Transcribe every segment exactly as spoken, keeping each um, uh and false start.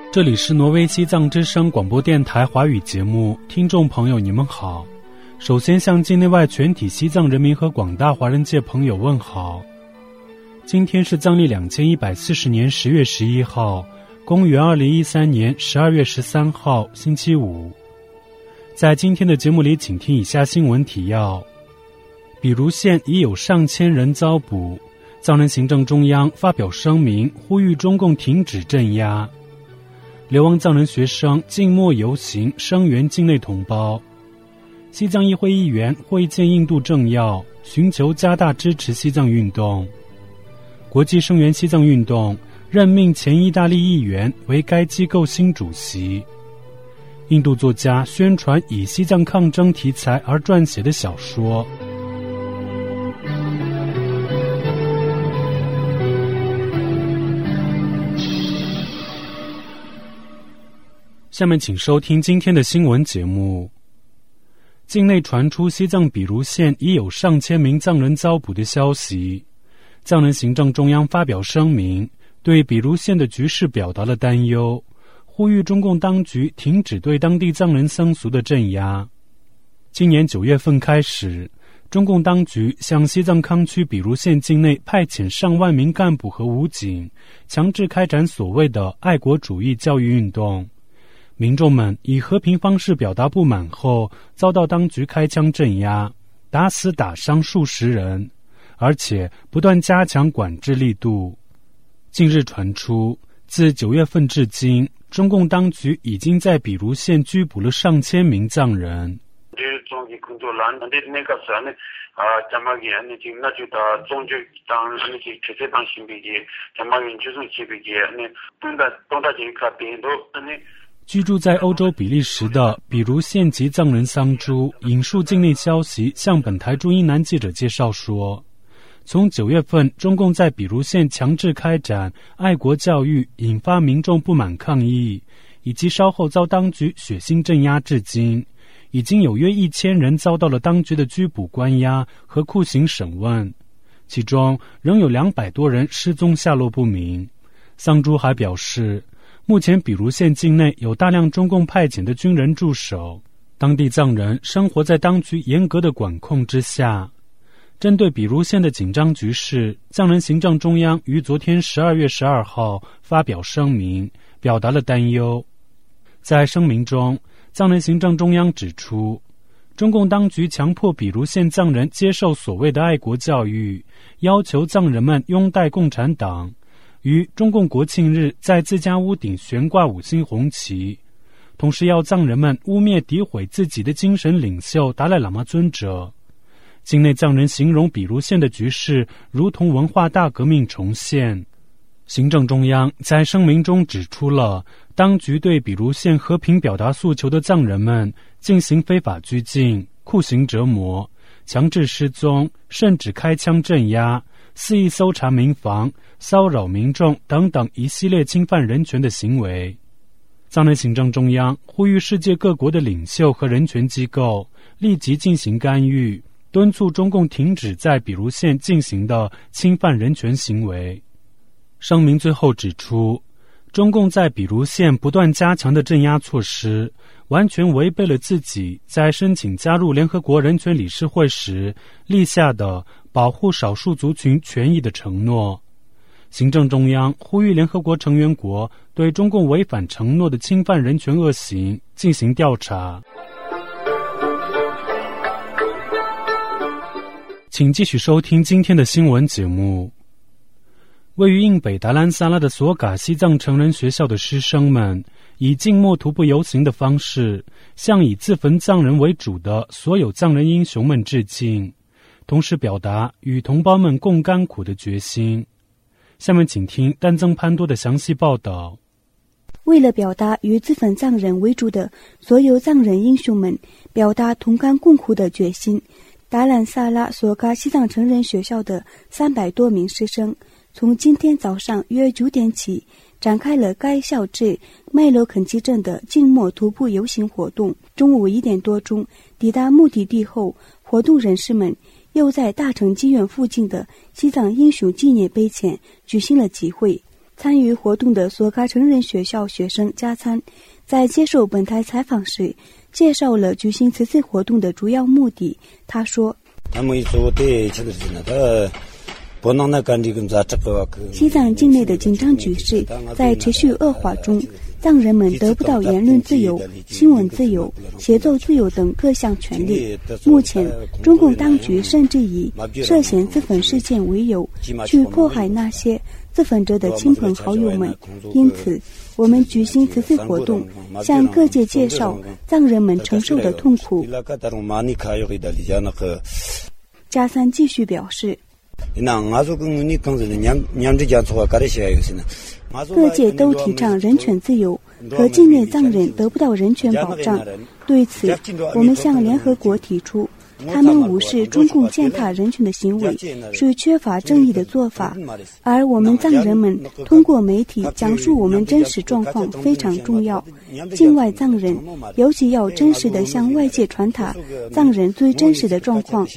这里是挪威西藏之声广播电台华语节目，听众朋友你们好。首先向境内外全体西藏人民和广大华人界朋友问好。今天是藏历两千一百四十年十月十一号，公元二零一三年十二月十三号，星期五。在今天的节目里，请听以下新闻提要：比如县已有上千人遭捕，藏人行政中央发表声明，呼吁中共停止镇压。流亡藏人学生静默游行声援境内同胞。西藏议会议员会见印度政要，寻求加大支持西藏运动。国际声援西藏运动任命前意大利议员为该机构新主席。印度作家宣传以西藏抗争题材而撰写的小说。下面请收听今天的新闻节目。境内传出西藏比如县已有上千名藏人遭捕的消息，藏人行政中央发表声明，对比如县的局势表达了担忧，呼吁中共当局停止对当地藏人僧俗的镇压。今年九月份开始，中共当局向西藏康区比如县境内派遣上万名干部和武警，强制开展所谓的爱国主义教育运动。民众们以和平方式表达不满后，遭到当局开枪镇压，打死打伤数十人，而且不断加强管制力度。近日传出，自九月份至今，中共当局已经在比如县拘捕了上千名藏人。居住在欧洲比利时的比如县籍藏人桑珠引述境内消息向本台驻英南记者介绍说，从九月份中共在比如县强制开展爱国教育，引发民众不满抗议，以及稍后遭当局血腥镇压至今，已经有约一千人遭到了当局的拘捕关押和酷刑审问，其中仍有两百多人失踪下落不明。桑珠还表示，目前比如县境内有大量中共派遣的军人驻守，当地藏人生活在当局严格的管控之下。针对比如县的紧张局势，藏人行政中央于昨天十二月十二号发表声明，表达了担忧。在声明中，藏人行政中央指出，中共当局强迫比如县藏人接受所谓的爱国教育，要求藏人们拥戴共产党，于中共国庆日在自家屋顶悬挂五星红旗，同时要藏人们污蔑诋毁自己的精神领袖达赖喇嘛尊者。境内藏人形容比如县的局势如同文化大革命重现。行政中央在声明中指出了当局对比如县和平表达诉求的藏人们进行非法拘禁、酷刑折磨、强制失踪，甚至开枪镇压、肆意搜查民房、骚扰民众等等一系列侵犯人权的行为。藏人行政中央呼吁世界各国的领袖和人权机构立即进行干预，敦促中共停止在比如县进行的侵犯人权行为。声明最后指出，中共在比如县不断加强的镇压措施，完全违背了自己在申请加入联合国人权理事会时立下的保护少数族群权益的承诺。行政中央呼吁联合国成员国对中共违反承诺的侵犯人权恶行进行调查。请继续收听今天的新闻节目。位于印北达兰萨拉的索嘎西藏成人学校的师生们以静默徒步游行的方式，向以自焚藏人为主的所有藏人英雄们致敬，同时表达与同胞们共甘苦的决心。下面请听丹增潘多的详细报道。 为了表达与自焚藏人为主的所有藏人英雄们表达同甘共苦的决心，达兰萨拉索嘎西藏成人学校的三百多名师生从今天早上约九点起展开了该校至麦罗肯基镇的静默徒步游行活动。中午一点多钟抵达目的地后，活动人士们又在大城妓院附近的西藏英雄纪念碑前举行了集会。 参与活动的索嘎成人学校学生加参在接受本台采访时介绍了举行此次活动的主要目的。他说，西藏境内的紧张局势在持续恶化中，藏人们得不到言论自由、新闻自由、写作自由等各项权利。目前，中共当局甚至以涉嫌自焚事件为由，去迫害那些自焚者的亲朋好友们。因此，我们举行此次活动，向各界介绍藏人们承受的痛苦。加三继续表示，各界都提倡人权自由，可境内藏人得不到人权保障。对此，我们向联合国提出，他们无视中共践踏人权的行为是缺乏正义的做法，而我们藏人们通过媒体讲述我们真实状况非常重要。境外藏人尤其要真实地向外界传达藏人最真实的状况。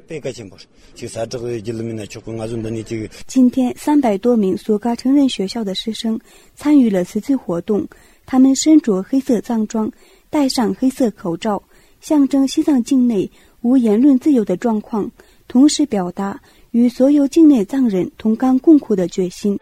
今天三百多名索嘎成人学校的师生参与了此次活动，他们身着黑色藏装，戴上黑色口罩，象征西藏境内无言论自由的状况，同时表达与所有境内藏人同甘共苦的决心。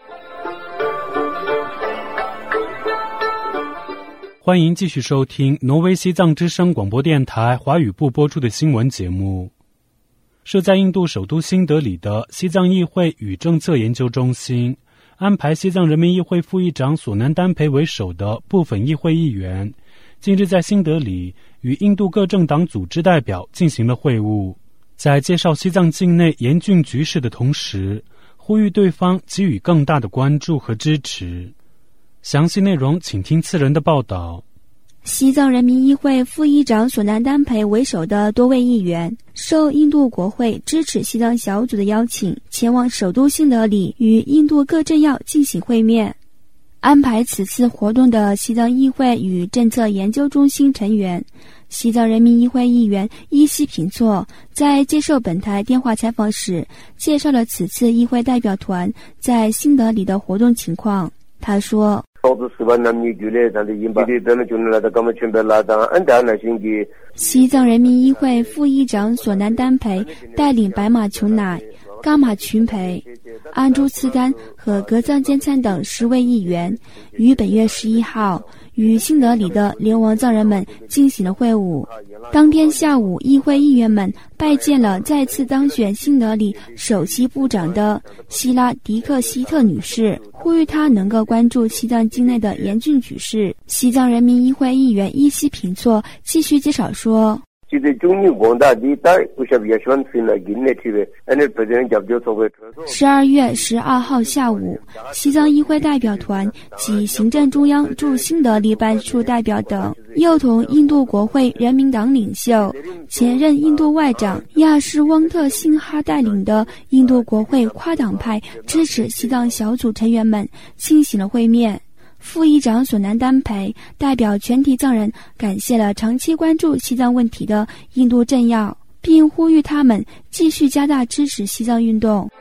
欢迎继续收听挪威西藏之声广播电台华语部播出的新闻节目。设在印度首都新德里的西藏议会与政策研究中心，安排西藏人民议会副议长索南丹培为首的部分议会议员，近日在新德里与印度各政党组织代表进行了会晤，在介绍西藏境内严峻局势的同时，呼吁对方给予更大的关注和支持。详细内容请听次人的报道。 西藏人民议会副议长索南丹培为首的多位议员受印度国会支持西藏小组的邀请，前往首都新德里与印度各政要进行会面。安排此次活动的西藏议会与政策研究中心成员西藏人民议会议员伊西平措在接受本台电话采访时介绍了此次议会代表团在新德里的活动情况。他说，西藏人民议会副议长索南丹培带领白马琼乃、噶玛群培、安珠次丹和格藏坚参等十位议员于本月十一号与新德里的流亡藏人们进行了会晤。当天下午，议会议员们拜见了再次当选新德里首席部长的希拉迪克希特女士，呼吁她能够关注西藏境内的严峻局势。西藏人民议会议员伊西平措继续介绍说，十二月十二号下午，西藏议会代表团及行政中央驻新德里办事处代表等，又同印度国会人民党领袖、前任印度外长亚什汪特辛哈带领的印度国会跨党派支持西藏小组成员们进行了会面。副议长索南丹培代表全体藏人感谢了长期关注西藏问题的印度政要，并呼吁他们继续加大支持西藏运动。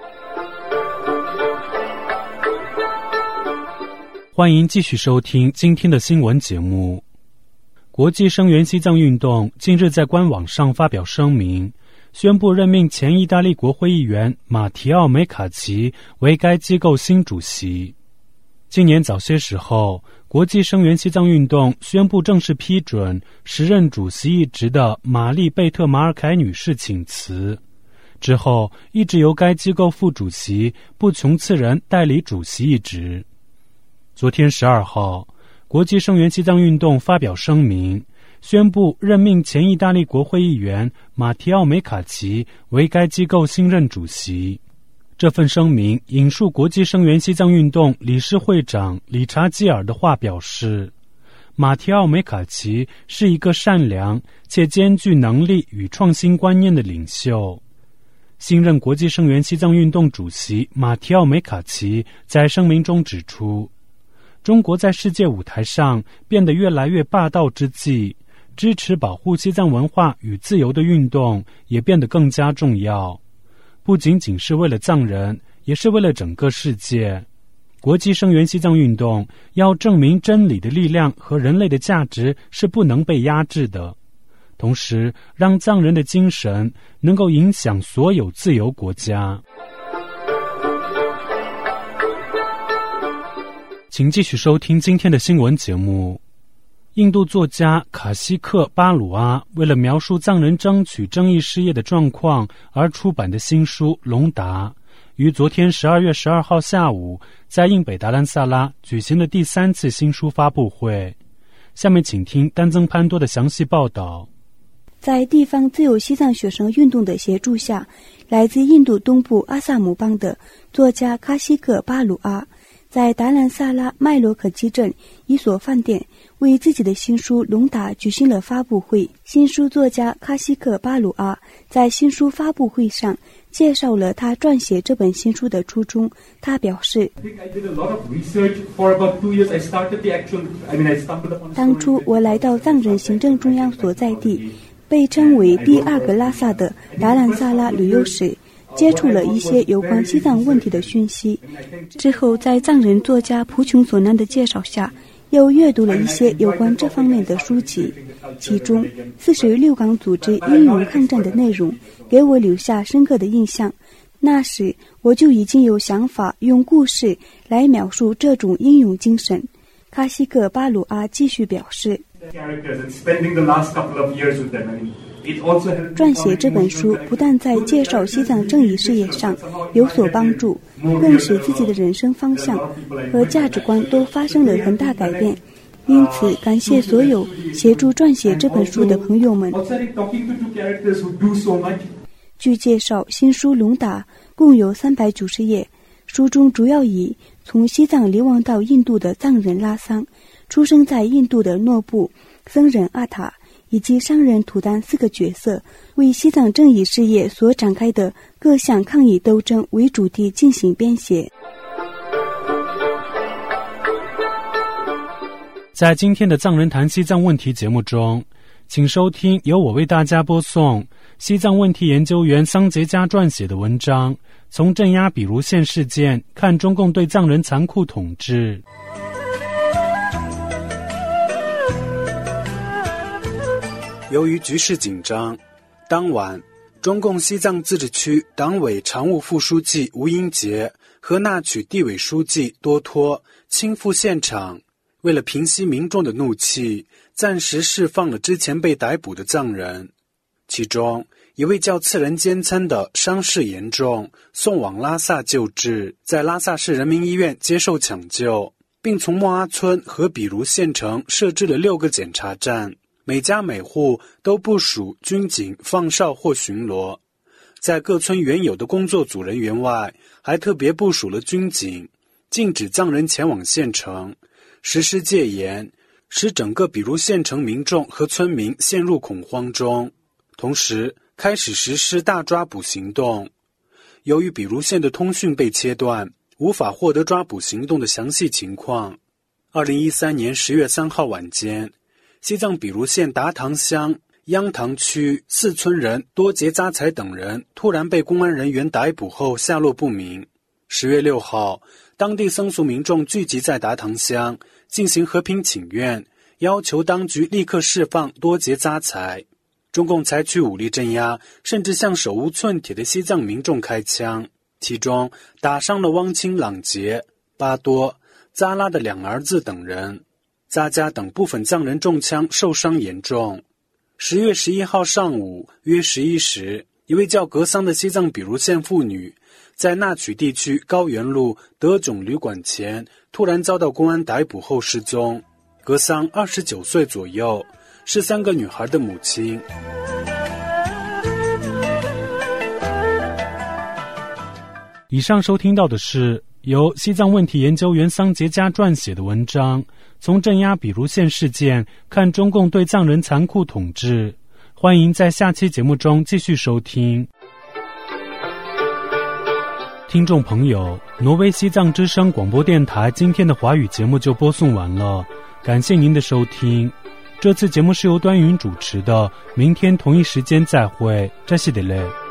欢迎继续收听今天的新闻节目。国际声援西藏运动近日在官网上发表声明，宣布任命前意大利国会议员马提奥梅卡奇为该机构新主席。今年早些时候，国际声援西藏运动宣布正式批准时任主席一职的玛丽贝特马尔凯女士请辞，之后一直由该机构副主席布琼次仁代理主席一职。昨天十二号，国际声援西藏运动发表声明，宣布任命前意大利国会议员马提奥梅卡奇为该机构新任主席。这份声明引述国际声援西藏运动理事会长理查基尔的话表示，马提奥梅卡奇是一个善良且兼具能力与创新观念的领袖。新任国际声援西藏运动主席马提奥梅卡奇在声明中指出，中国在世界舞台上变得越来越霸道之际，支持保护西藏文化与自由的运动也变得更加重要，不仅仅是为了藏人，也是为了整个世界。 国际声援西藏运动要证明真理的力量和人类的价值是不能被压制的，同时让藏人的精神能够影响所有自由国家。请继续收听今天的新闻节目。印度作家卡西克·巴鲁阿为了描述藏人争取正义事业的状况而出版的新书《龙达》，于昨天十二月十二号下午在印北达兰萨拉举行了第三次新书发布会。下面请听丹增潘多的详细报道。 在地方自由西藏学生运动的协助下，来自印度东部阿萨姆邦的作家卡西克·巴鲁阿在达兰萨拉麦罗可基镇一所饭店为自己的新书《龙达》举行了发布会。新书作家卡西克·巴鲁阿在新书发布会上介绍了他撰写这本新书的初衷。他表示，当初我来到藏人行政中央所在地，被称为第二个拉萨的达兰萨拉旅游时，接触了一些有关西藏问题的讯息。之后在藏人作家蒲琼索南的介绍下，又阅读了一些有关这方面的书籍，其中四十六港组织英勇抗战的内容给我留下深刻的印象。那时我就已经有想法用故事来描述这种英勇精神。卡西克·巴鲁阿继续表示，撰写这本书不但在介绍西藏正义事业上有所帮助，更使自己的人生方向和价值观都发生了很大改变。因此感谢所有协助撰写这本书的朋友们。据介绍，新书《龙达》共有三百九十页，书中主要以从西藏流亡到印度的藏人拉桑、出生在印度的诺布、僧人阿塔以及商人土丹四个角色为西藏正义事业所展开的各项抗议斗争为主题进行编写。 在今天的藏人谈西藏问题节目中，请收听由我为大家播送西藏问题研究员桑杰加撰写的文章，从镇压比如县事件看中共对藏人残酷统治。 由于局势紧张，当晚中共西藏自治区党委常务副书记吴英杰和那曲地委书记多托亲赴现场，为了平息民众的怒气，暂时释放了之前被逮捕的藏人。其中一位叫次仁坚参的伤势严重，送往拉萨救治，在拉萨市人民医院接受抢救，并从莫阿村和比如县城设置了六个检查站，每家每户都部署军警放哨或巡逻。在各村原有的工作组人员外，还特别部署了军警，禁止藏人前往县城，实施戒严，使整个比如县城民众和村民陷入恐慌中。同时开始实施大抓捕行动。由于比如县的通讯被切断，无法获得抓捕行动的详细情况。二零一三年十月三号晚间，西藏比如县达塘乡央塘区四村人多杰扎才等人突然被公安人员逮捕后下落不明。十月六号，当地僧俗民众聚集在达塘乡进行和平请愿，要求当局立刻释放多杰扎才。中共采取武力镇压，甚至向手无寸铁的西藏民众开枪，其中打伤了汪清朗杰、巴多、扎拉的两儿子等人，扎加等部分藏人中枪受伤严重。十月十一号上午约十一时，一位叫格桑的西藏比如县妇女在那曲地区高原路德囧旅馆前突然遭到公安逮捕后失踪。格桑二十九岁左右，是三个女孩的母亲。 以上收听到的是由西藏问题研究员桑杰加撰写的文章，从镇压比如县事件看中共对藏人残酷统治。欢迎在下期节目中继续收听。听众朋友，挪威西藏之声广播电台今天的华语节目就播送完了，感谢您的收听。这次节目是由端云主持的，明天同一时间再会，这是的嘞。